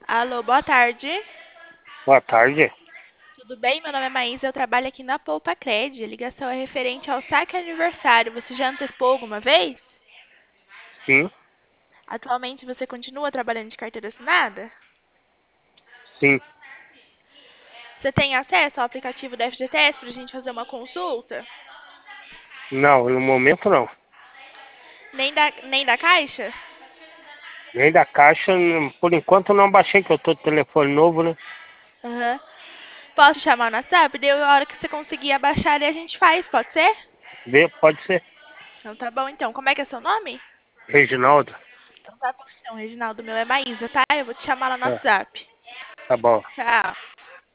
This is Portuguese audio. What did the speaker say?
Alô, boa tarde. Boa tarde. Tudo bem? Meu nome é Maísa, eu trabalho aqui na Poupa Cred. A ligação é referente ao saque aniversário. Você já antecipou alguma vez? Sim, Atualmente você continua trabalhando de carteira assinada? sim. Você tem acesso ao aplicativo da FGTS para a gente fazer uma consulta? Não, no momento não. Nem da Caixa? Nem da Caixa, por enquanto não baixei, que eu tô com telefone novo, né? Aham. Posso te chamar no WhatsApp? Deu a hora que você conseguir abaixar e a gente faz, pode ser? Pode ser. Então tá bom então. Como é que é seu nome? Reginaldo. Então tá bom então, Reginaldo. Meu é Maísa, tá? Eu vou te chamar lá no Tá, WhatsApp. tá bom. Tchau.